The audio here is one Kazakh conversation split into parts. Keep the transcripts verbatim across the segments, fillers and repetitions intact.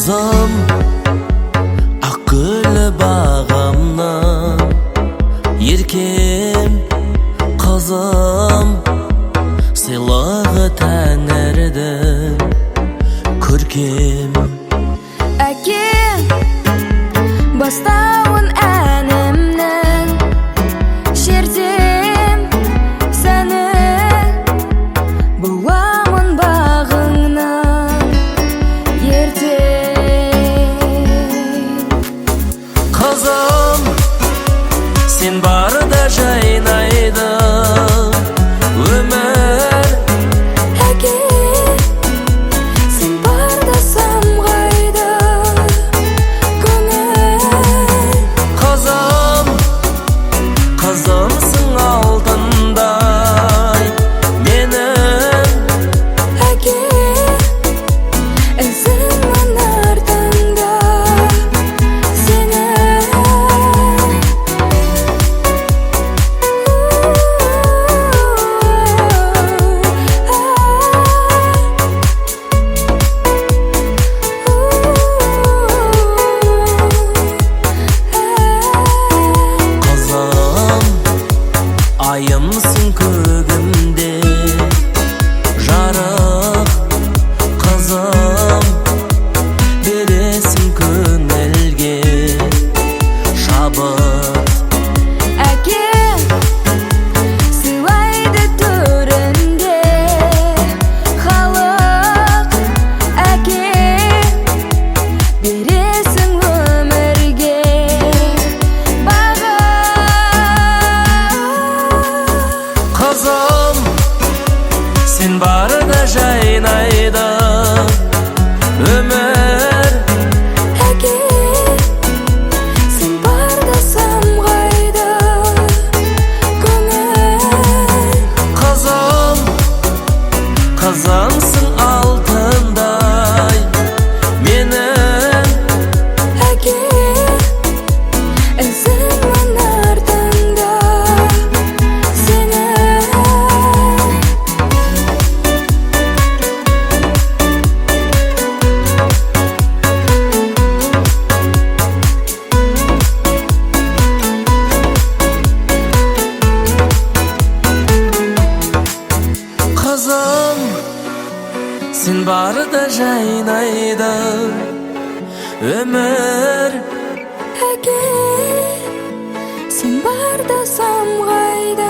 Kızım akıllı bağımdan Yerkem kızım Sılağı tənərdən Körkem Әкем бастауын әнімнің Шердем сәні Бұламын бағыңнан ертең Kızım sen barda жайнайды өмір Әкем сен барда самғайды көңіл Kızım, kızımsın altınday Benim Әкем ізімін артыңда сенің Kızım, ayımsın kөгімде Жарық kızım Бересің көңілге шабыт Әкем сыйлайды төрінде халық Әкем бересің өмірге баға Kızım, sen barda жайнайды өмір Әкем сен барда самғайды көңіл Kızım, kızımsın altınday Benim Әкем ізімін артыңда сенің Kızım, sen barda жайнайды өмір Әкем сен барда самғайды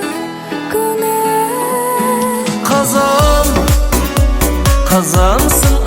көңіл Kızım, kızımsın